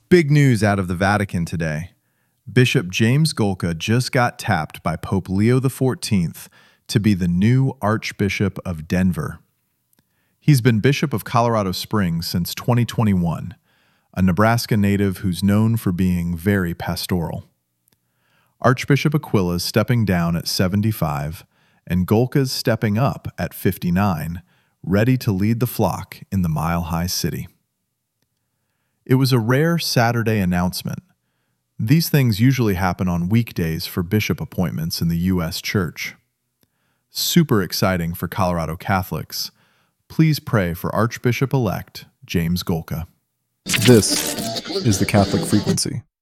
Big news out of the Vatican today. Bishop James Golka just got tapped by Pope Leo XIV to be the new Archbishop of Denver. He's been Bishop of Colorado Springs since 2021, a Nebraska native who's known for being very pastoral. Archbishop Aquila's stepping down at 75, and Golka's stepping up at 59, ready to lead the flock in the Mile High City. It was a rare Saturday announcement. These things usually happen on weekdays for bishop appointments in the U.S. Church. Super exciting for Colorado Catholics. Please pray for Archbishop-elect James Golka. This is the Catholic Frequency.